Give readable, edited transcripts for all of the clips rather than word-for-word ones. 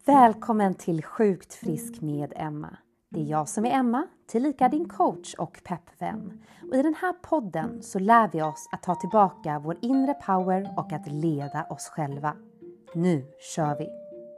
Välkommen till Sjukt frisk med Emma. Det är jag som är Emma, tillika din coach och peppvän. Och i den här podden så lär vi oss att ta tillbaka vår inre power och att leda oss själva. Nu kör vi!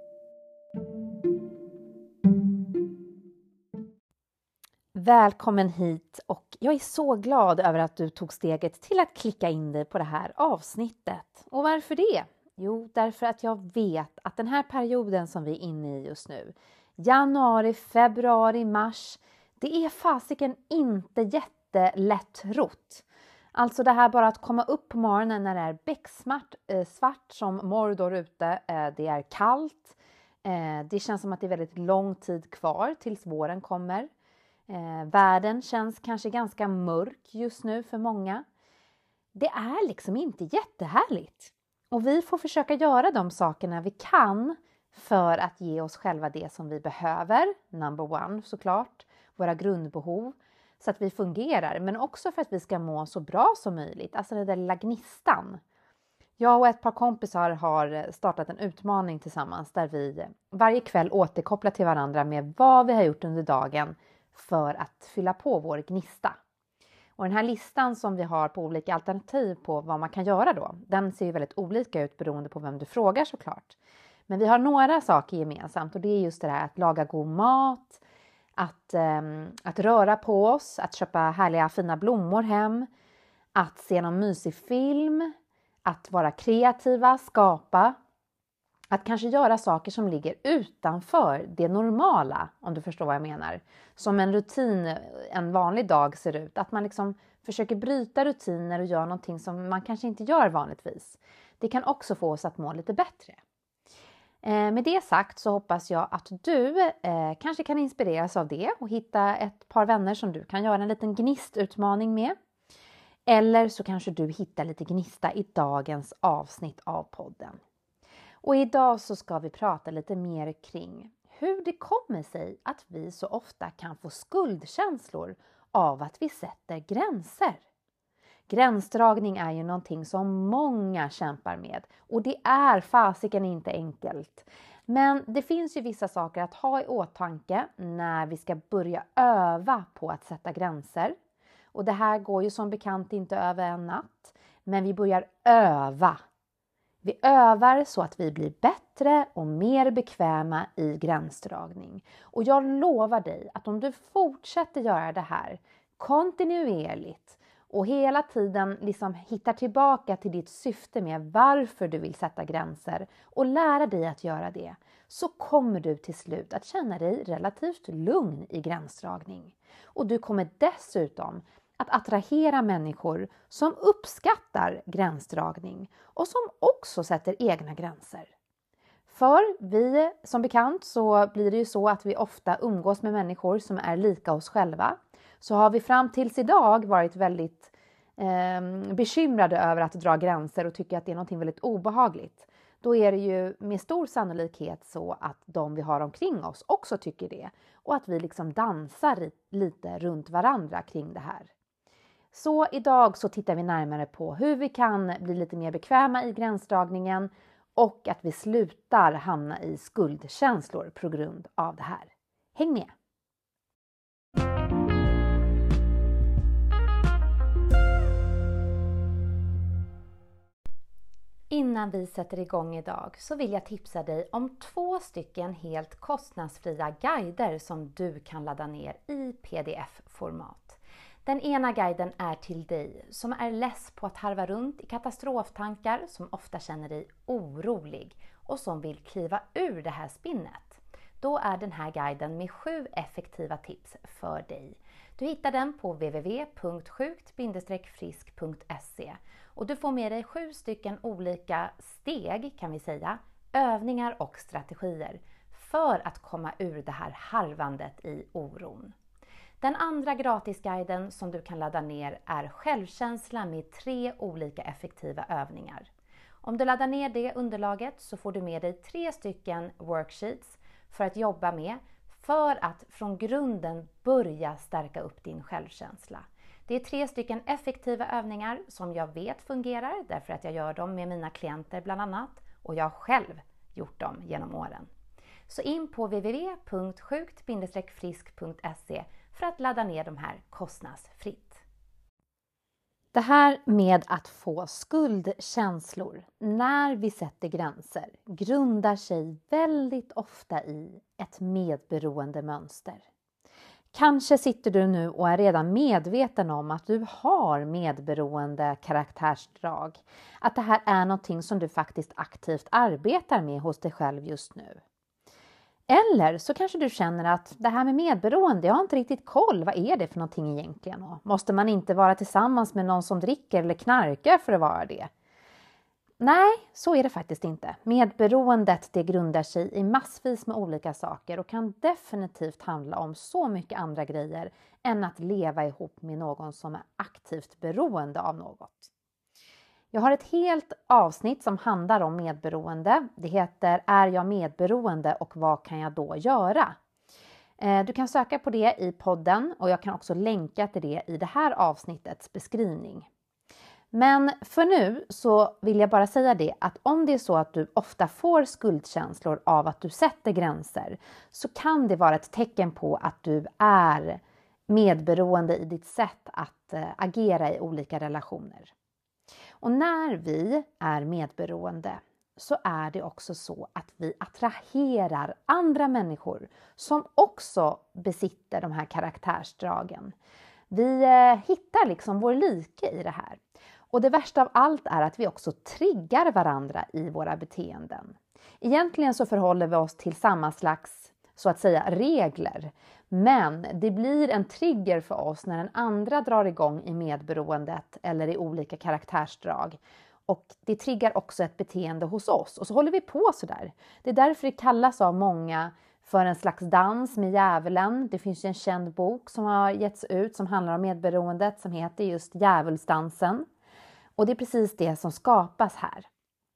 Välkommen hit och jag är så glad över att du tog steget till att klicka in dig på det här avsnittet. Och varför det? Jo, därför att jag vet att den här perioden som vi är inne i just nu, januari, februari, mars, det är fasiken inte jättelätt rott. Alltså det här bara att komma upp på morgonen när det är becksvart som Mordor ute, det är kallt, det känns som att det är väldigt lång tid kvar tills våren kommer. Världen känns kanske ganska mörk just nu för många. Det är liksom inte jättehärligt. Och vi får försöka göra de sakerna vi kan för att ge oss själva det som vi behöver. Number one såklart. Våra grundbehov. Så att vi fungerar. Men också för att vi ska må så bra som möjligt. Alltså den där lilla gnistan. Jag och ett par kompisar har startat en utmaning tillsammans. Där vi varje kväll återkopplar till varandra med vad vi har gjort under dagen. För att fylla på vår gnista. Och den här listan som vi har på olika alternativ på vad man kan göra då. Den ser ju väldigt olika ut beroende på vem du frågar såklart. Men vi har några saker gemensamt. Och det är just det här att laga god mat. Att röra på oss. Att köpa härliga fina blommor hem. Att se någon mysig film. Att vara kreativa, skapa. Att kanske göra saker som ligger utanför det normala, om du förstår vad jag menar. Som en rutin en vanlig dag ser ut. Att man liksom försöker bryta rutiner och göra någonting som man kanske inte gör vanligtvis. Det kan också få oss att må lite bättre. Med det sagt så hoppas jag att du kanske kan inspireras av det och hitta ett par vänner som du kan göra en liten gnistutmaning med. Eller så kanske du hittar lite gnista i dagens avsnitt av podden. Och idag så ska vi prata lite mer kring hur det kommer sig att vi så ofta kan få skuldkänslor av att vi sätter gränser. Gränsdragning är ju någonting som många kämpar med och det är fasiken inte enkelt. Men det finns ju vissa saker att ha i åtanke när vi ska börja öva på att sätta gränser. Och det här går ju som bekant inte över en natt, men vi börjar öva. Vi övar så att vi blir bättre och mer bekväma i gränsdragning. Och jag lovar dig att om du fortsätter göra det här kontinuerligt och hela tiden liksom hittar tillbaka till ditt syfte med varför du vill sätta gränser och lära dig att göra det, så kommer du till slut att känna dig relativt lugn i gränsdragning. Och du kommer dessutom att attrahera människor som uppskattar gränsdragning och som också sätter egna gränser. För vi, som bekant, så blir det ju så att vi ofta umgås med människor som är lika oss själva. Så har vi fram tills idag varit väldigt bekymrade över att dra gränser och tycker att det är något väldigt obehagligt. Då är det ju med stor sannolikhet så att de vi har omkring oss också tycker det. Och att vi liksom dansar lite runt varandra kring det här. Så idag så tittar vi närmare på hur vi kan bli lite mer bekväma i gränsdragningen och att vi slutar hamna i skuldkänslor på grund av det här. Häng med! Innan vi sätter igång idag så vill jag tipsa dig om 2 stycken helt kostnadsfria guider som du kan ladda ner i pdf-format. Den ena guiden är till dig som är less på att harva runt i katastroftankar, som ofta känner dig orolig och som vill kliva ur det här spinnet. Då är den här guiden med 7 effektiva tips för dig. Du hittar den på www.sjukt-frisk.se och du får med dig 7 stycken olika steg, kan vi säga, övningar och strategier för att komma ur det här harvandet i oron. Den andra gratisguiden som du kan ladda ner är självkänsla med 3 olika effektiva övningar. Om du laddar ner det underlaget så får du med dig 3 stycken worksheets för att jobba med för att från grunden börja stärka upp din självkänsla. Det är 3 stycken effektiva övningar som jag vet fungerar därför att jag gör dem med mina klienter bland annat och jag har själv gjort dem genom åren. Så in på www.sjukt-frisk.se för att ladda ner de här kostnadsfritt. Det här med att få skuldkänslor när vi sätter gränser grundar sig väldigt ofta i ett medberoende mönster. Kanske sitter du nu och är redan medveten om att du har medberoende karaktärsdrag. Att det här är någonting som du faktiskt aktivt arbetar med hos dig själv just nu. Eller så kanske du känner att det här med medberoende, jag har inte riktigt koll. Vad är det för någonting egentligen? Och måste man inte vara tillsammans med någon som dricker eller knarkar för att vara det? Nej, så är det faktiskt inte. Medberoendet det grundar sig i massvis med olika saker och kan definitivt handla om så mycket andra grejer än att leva ihop med någon som är aktivt beroende av något. Jag har ett helt avsnitt som handlar om medberoende. Det heter Är jag medberoende och vad kan jag då göra? Du kan söka på det i podden och jag kan också länka till det i det här avsnittets beskrivning. Men för nu så vill jag bara säga det att om det är så att du ofta får skuldkänslor av att du sätter gränser så kan det vara ett tecken på att du är medberoende i ditt sätt att agera i olika relationer. Och när vi är medberoende så är det också så att vi attraherar andra människor som också besitter de här karaktärsdragen. Vi hittar liksom vår like i det här. Och det värsta av allt är att vi också triggar varandra i våra beteenden. Egentligen så förhåller vi oss till samma slags, så att säga, regler. Men det blir en trigger för oss när den andra drar igång i medberoendet eller i olika karaktärsdrag. Och det triggar också ett beteende hos oss. Och så håller vi på sådär. Det är därför det kallas av många för en slags dans med djävulen. Det finns ju en känd bok som har getts ut som handlar om medberoendet som heter just Djävulsdansen. Och det är precis det som skapas här.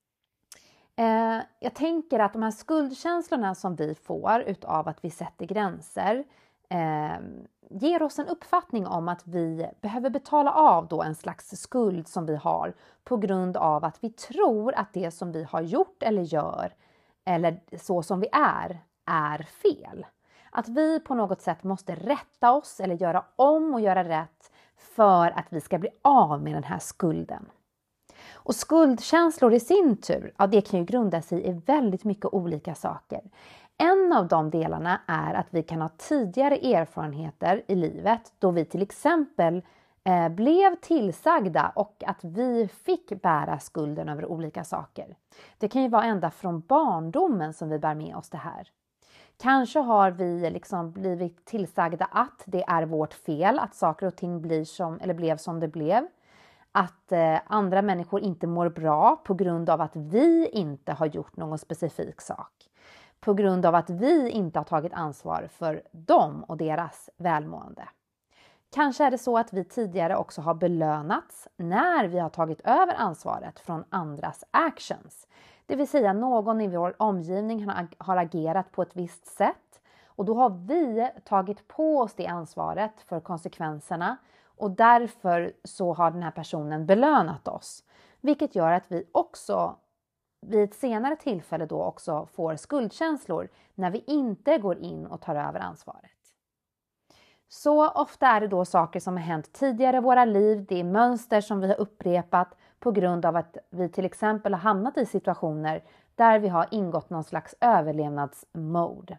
Jag tänker att de här skuldkänslorna som vi får utav att vi sätter gränser ger oss en uppfattning om att vi behöver betala av då en slags skuld som vi har på grund av att vi tror att det som vi har gjort eller gör eller så som vi är fel. Att vi på något sätt måste rätta oss eller göra om och göra rätt för att vi ska bli av med den här skulden. Och skuldkänslor i sin tur, ja, det kan ju grunda sig i väldigt mycket olika saker. En av de delarna är att vi kan ha tidigare erfarenheter i livet då vi till exempel blev tillsagda och att vi fick bära skulden över olika saker. Det kan ju vara ända från barndomen som vi bär med oss det här. Kanske har vi liksom blivit tillsagda att det är vårt fel att saker och ting blev som det blev. Att andra människor inte mår bra på grund av att vi inte har gjort någon specifik sak. På grund av att vi inte har tagit ansvar för dem och deras välmående. Kanske är det så att vi tidigare också har belönats när vi har tagit över ansvaret från andras actions. Det vill säga någon i vår omgivning har agerat på ett visst sätt. Och då har vi tagit på oss det ansvaret för konsekvenserna. Och därför så har den här personen belönat oss. Vilket gör att vi också vid ett senare tillfälle då också får skuldkänslor när vi inte går in och tar över ansvaret. Så ofta är det då saker som har hänt tidigare i våra liv. Det är mönster som vi har upprepat på grund av att vi till exempel har hamnat i situationer där vi har ingått någon slags överlevnadsmode.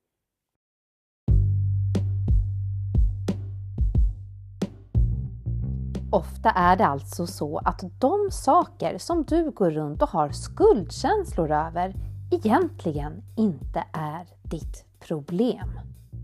Ofta är det alltså så att de saker som du går runt och har skuldkänslor över egentligen inte är ditt problem.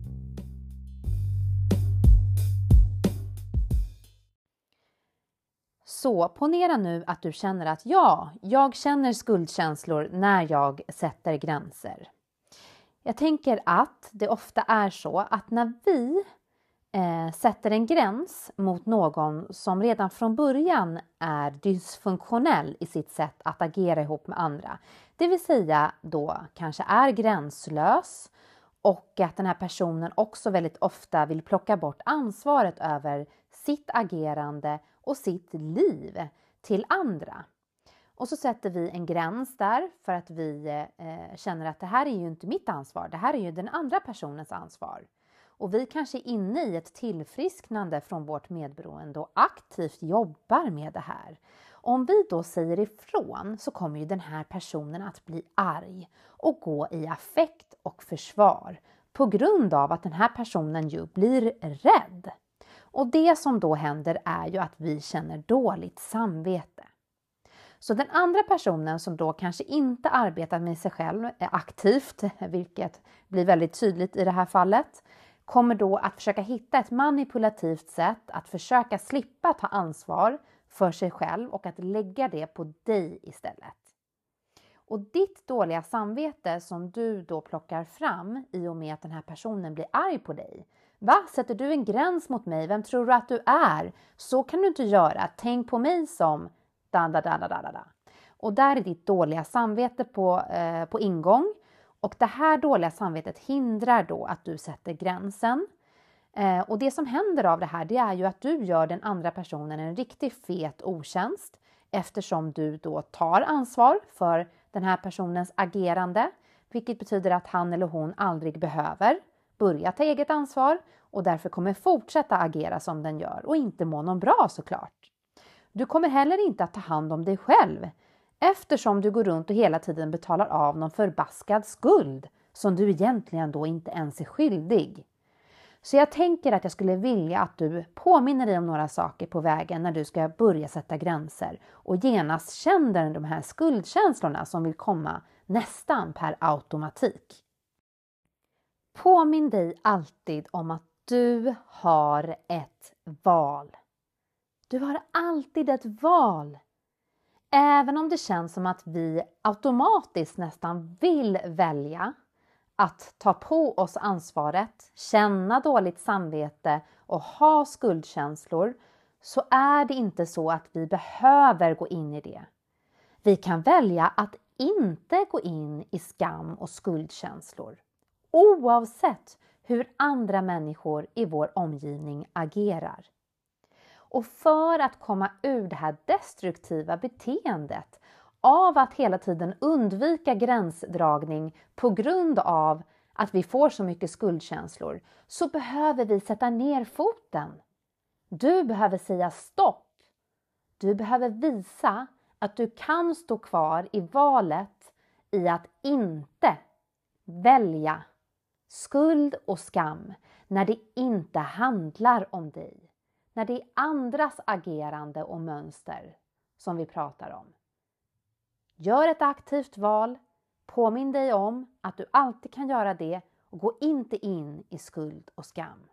Så ponera nu att du känner att jag känner skuldkänslor när jag sätter gränser. Jag tänker att det ofta är så att när vi sätter en gräns mot någon som redan från början är dysfunktionell i sitt sätt att agera ihop med andra. Det vill säga då kanske är gränslös och att den här personen också väldigt ofta vill plocka bort ansvaret över sitt agerande och sitt liv till andra. Och så sätter vi en gräns där för att vi känner att det här är ju inte mitt ansvar. Det här är ju den andra personens ansvar. Och vi kanske är inne i ett tillfrisknande från vårt medberoende och aktivt jobbar med det här. Om vi då säger ifrån så kommer ju den här personen att bli arg och gå i affekt och försvar på grund av att den här personen ju blir rädd. Och det som då händer är ju att vi känner dåligt samvete. Så den andra personen som då kanske inte arbetar med sig själv aktivt, vilket blir väldigt tydligt i det här fallet, kommer då att försöka hitta ett manipulativt sätt att försöka slippa ta ansvar för sig själv och att lägga det på dig istället. Och ditt dåliga samvete som du då plockar fram i och med att den här personen blir arg på dig. Va? Sätter du en gräns mot mig? Vem tror du att du är? Så kan du inte göra. Tänk på mig som da. Och där är ditt dåliga samvete på ingång. Och det här dåliga samvetet hindrar då att du sätter gränsen. Och det som händer av det här, det är ju att du gör den andra personen en riktigt fet otjänst. Eftersom du då tar ansvar för den här personens agerande. Vilket betyder att han eller hon aldrig behöver börja ta eget ansvar. Och därför kommer fortsätta agera som den gör och inte må någon bra såklart. Du kommer heller inte att ta hand om dig själv. Eftersom du går runt och hela tiden betalar av någon förbaskad skuld som du egentligen då inte ens är skyldig. Så jag tänker att jag skulle vilja att du påminner dig om några saker på vägen när du ska börja sätta gränser och genast känner de här skuldkänslorna som vill komma nästan per automatik. Påminn dig alltid om att du har ett val. Du har alltid ett val. Även om det känns som att vi automatiskt nästan vill välja att ta på oss ansvaret, känna dåligt samvete och ha skuldkänslor, så är det inte så att vi behöver gå in i det. Vi kan välja att inte gå in i skam och skuldkänslor, oavsett hur andra människor i vår omgivning agerar. Och för att komma ur det här destruktiva beteendet av att hela tiden undvika gränsdragning på grund av att vi får så mycket skuldkänslor, så behöver vi sätta ner foten. Du behöver säga stopp. Du behöver visa att du kan stå kvar i valet i att inte välja skuld och skam när det inte handlar om dig. När det är andras agerande och mönster som vi pratar om. Gör ett aktivt val. Påminn dig om att du alltid kan göra det och gå inte in i skuld och skam.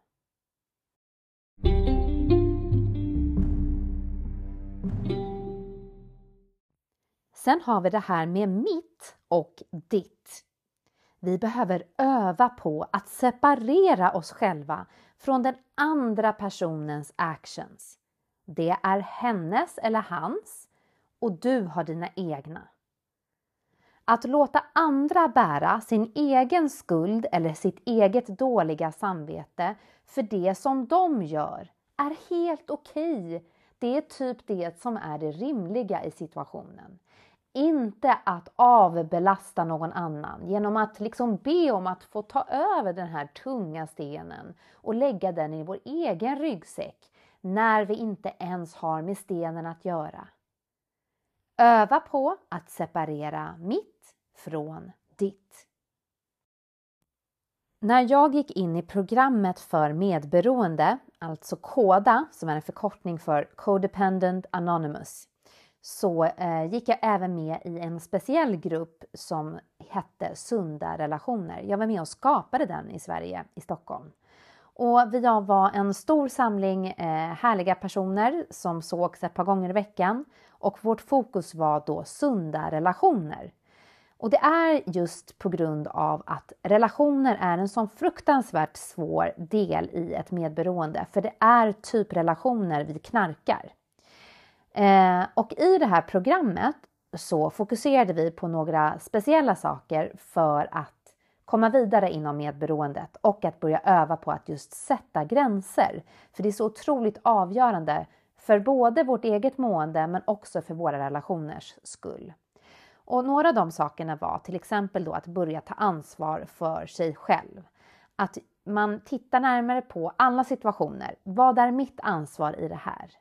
Sen har vi det här med mitt och ditt. Vi behöver öva på att separera oss själva från den andra personens actions. Det är hennes eller hans och du har dina egna. Att låta andra bära sin egen skuld eller sitt eget dåliga samvete för det som de gör är helt okej. Det är typ det som är det rimliga i situationen. Inte att avbelasta någon annan genom att liksom be om att få ta över den här tunga stenen och lägga den i vår egen ryggsäck när vi inte ens har med stenen att göra. Öva på att separera mitt från ditt. När jag gick in i programmet för medberoende, alltså KODA som är en förkortning för Codependent Anonymous, så gick jag även med i en speciell grupp som hette Sunda relationer. Jag var med och skapade den i Sverige, i Stockholm. Och vi var en stor samling härliga personer som sågs ett par gånger i veckan. Och vårt fokus var då sunda relationer. Och det är just på grund av att relationer är en sån fruktansvärt svår del i ett medberoende. För det är typ relationer vi knarkar. Och i det här programmet så fokuserade vi på några speciella saker för att komma vidare inom medberoendet och att börja öva på att just sätta gränser. För det är så otroligt avgörande För både vårt eget mående men också för våra relationers skull. Och några av de sakerna var till exempel då att börja ta ansvar för sig själv. Att man tittar närmare på alla situationer. Vad är mitt ansvar i det här?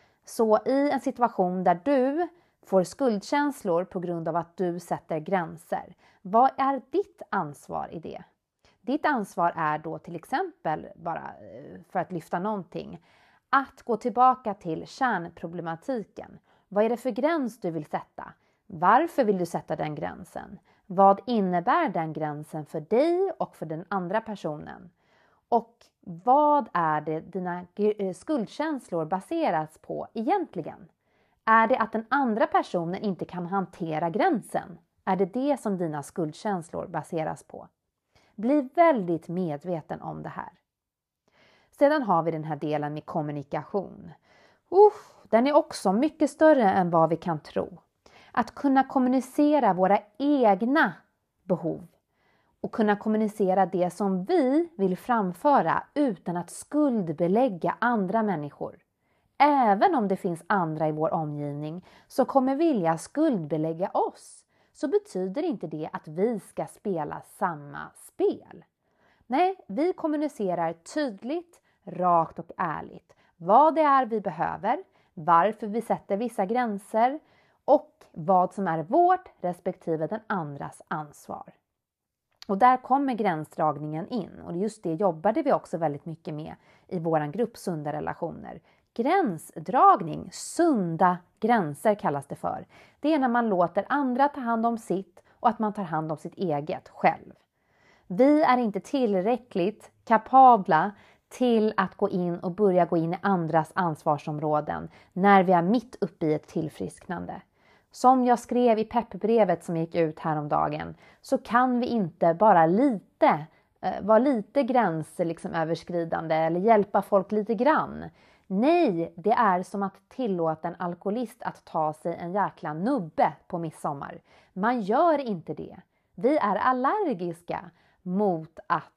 Så i en situation där du får skuldkänslor på grund av att du sätter gränser. Vad är ditt ansvar i det? Ditt ansvar är då till exempel, bara för att lyfta någonting, att gå tillbaka till kärnproblematiken. Vad är det för gräns du vill sätta? Varför vill du sätta den gränsen? Vad innebär den gränsen för dig och för den andra personen? Och vad är det dina skuldkänslor baseras på egentligen? Är det att den andra personen inte kan hantera gränsen? Är det det som dina skuldkänslor baseras på? Bli väldigt medveten om det här. Sedan har vi den här delen med kommunikation. Den är också mycket större än vad vi kan tro. Att kunna kommunicera våra egna behov och kunna kommunicera det som vi vill framföra utan att skuldbelägga andra människor. Även om det finns andra i vår omgivning som kommer vilja skuldbelägga oss, så betyder inte det att vi ska spela samma spel. Nej, vi kommunicerar tydligt, rakt och ärligt vad det är vi behöver, varför vi sätter vissa gränser och vad som är vårt respektive den andras ansvar. Och där kommer gränsdragningen in, och just det jobbade vi också väldigt mycket med i våran grupp Sunda relationer. Gränsdragning, sunda gränser kallas det för. Det är när man låter andra ta hand om sitt och att man tar hand om sitt eget själv. Vi är inte tillräckligt kapabla till att gå in och börja gå in i andras ansvarsområden när vi är mitt uppe i ett tillfrisknande. Som jag skrev i peppbrevet som gick ut häromdagen, så kan vi inte bara vara lite gränsöverskridande eller hjälpa folk lite grann. Nej, det är som att tillåta en alkoholist att ta sig en jäkla nubbe på midsommar. Man gör inte det. Vi är allergiska mot att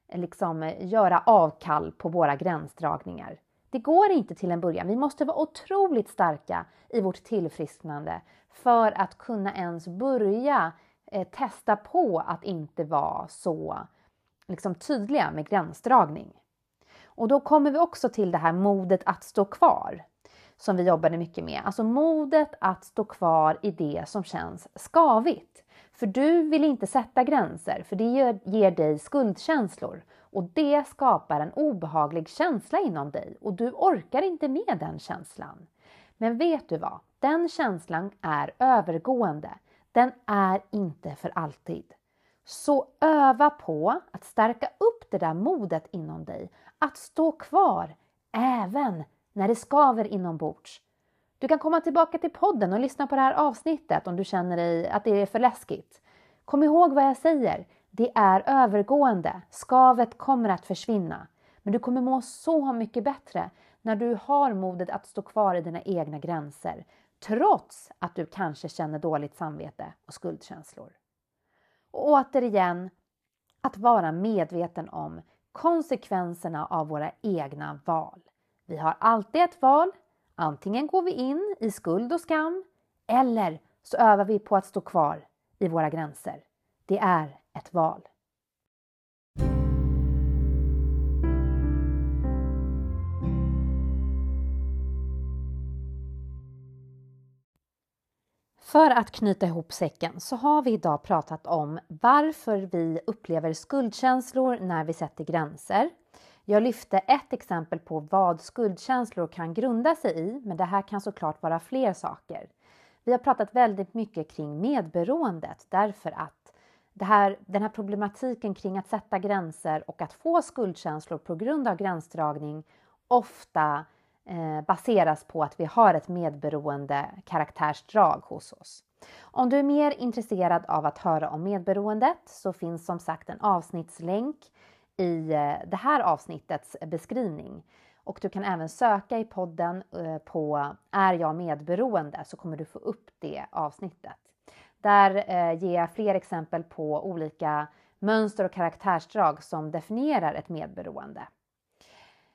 göra avkall på våra gränsdragningar. Det går inte till en början. Vi måste vara otroligt starka i vårt tillfrisknande för att kunna ens börja testa på att inte vara så tydliga med gränsdragning. Och då kommer vi också till det här modet att stå kvar som vi jobbade mycket med. Alltså modet att stå kvar i det som känns skavigt. För du vill inte sätta gränser, för det ger dig skuldkänslor. Och det skapar en obehaglig känsla inom dig och du orkar inte med den känslan. Men vet du vad? Den känslan är övergående. Den är inte för alltid. Så öva på att stärka upp det där modet inom dig. Att stå kvar även när det skaver inombords. Du kan komma tillbaka till podden och lyssna på det här avsnittet om du känner dig att det är för läskigt. Kom ihåg vad jag säger. Det är övergående. Skavet kommer att försvinna. Men du kommer må så mycket bättre när du har modet att stå kvar i dina egna gränser. Trots att du kanske känner dåligt samvete och skuldkänslor. Och återigen, att vara medveten om konsekvenserna av våra egna val. Vi har alltid ett val. Antingen går vi in i skuld och skam eller så övar vi på att stå kvar i våra gränser. Det är ett val. För att knyta ihop säcken så har vi idag pratat om varför vi upplever skuldkänslor när vi sätter gränser. Jag lyfte ett exempel på vad skuldkänslor kan grunda sig i, men det här kan såklart vara fler saker. Vi har pratat väldigt mycket kring medberoendet därför att den här problematiken kring att sätta gränser och att få skuldkänslor på grund av gränsdragning ofta baseras på att vi har ett medberoende karaktärsdrag hos oss. Om du är mer intresserad av att höra om medberoendet så finns som sagt en avsnittslänk i det här avsnittets beskrivning. Och du kan även söka i podden på Är jag medberoende, så kommer du få upp det avsnittet. Där ger jag fler exempel på olika mönster och karaktärsdrag som definierar ett medberoende.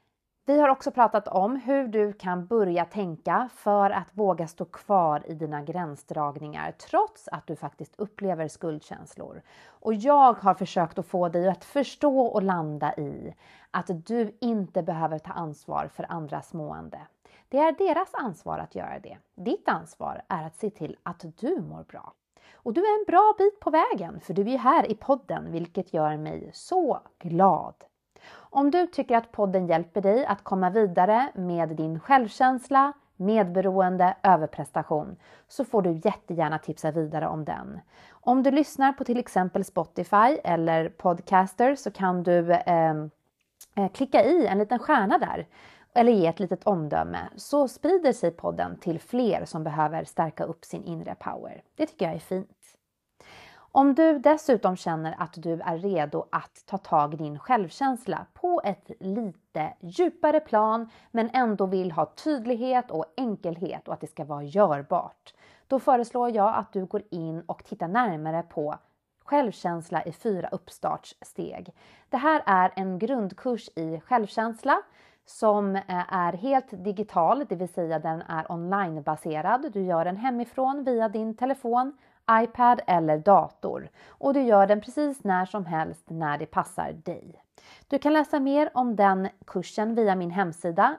Vi har också pratat om hur du kan börja tänka för att våga stå kvar i dina gränsdragningar trots att du faktiskt upplever skuldkänslor. Och jag har försökt att få dig att förstå och landa i att du inte behöver ta ansvar för andras mående. Det är deras ansvar att göra det. Ditt ansvar är att se till att du mår bra. Och du är en bra bit på vägen, för du är här i podden, vilket gör mig så glad. Om du tycker att podden hjälper dig att komma vidare med din självkänsla, medberoende, överprestation, så får du jättegärna tipsa vidare om den. Om du lyssnar på till exempel Spotify eller Podcaster så kan du klicka i en liten stjärna där eller ge ett litet omdöme, så sprider sig podden till fler som behöver stärka upp sin inre power. Det tycker jag är fint. Om du dessutom känner att du är redo att ta tag i din självkänsla på ett lite djupare plan men ändå vill ha tydlighet och enkelhet och att det ska vara görbart, då föreslår jag att du går in och tittar närmare på självkänsla i 4 uppstartssteg. Det här är en grundkurs i självkänsla som är helt digital, det vill säga den är onlinebaserad. Du gör den hemifrån via din telefon, iPad eller dator. Och du gör den precis när som helst när det passar dig. Du kan läsa mer om den kursen via min hemsida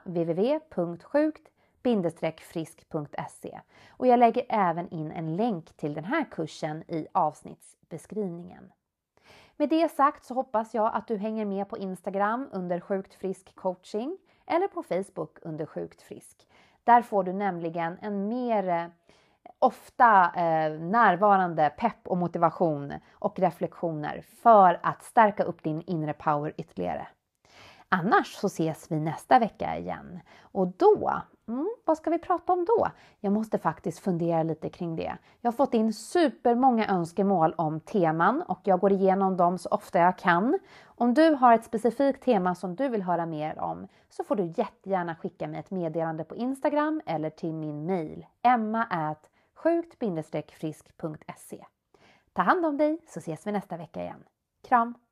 www.sjukt-frisk.se. Och jag lägger även in en länk till den här kursen i avsnittsbeskrivningen. Med det sagt så hoppas jag att du hänger med på Instagram under Sjukt Frisk Coaching eller på Facebook under Sjukt Frisk. Där får du nämligen en mer ofta närvarande pepp och motivation och reflektioner för att stärka upp din inre power ytterligare. Annars så ses vi nästa vecka igen. Och då, vad ska vi prata om då? Jag måste faktiskt fundera lite kring det. Jag har fått in supermånga önskemål om teman och jag går igenom dem så ofta jag kan. Om du har ett specifikt tema som du vill höra mer om så får du jättegärna skicka mig ett meddelande på Instagram eller till min mail emma@sjukt-frisk.se. Ta hand om dig så ses vi nästa vecka igen. Kram!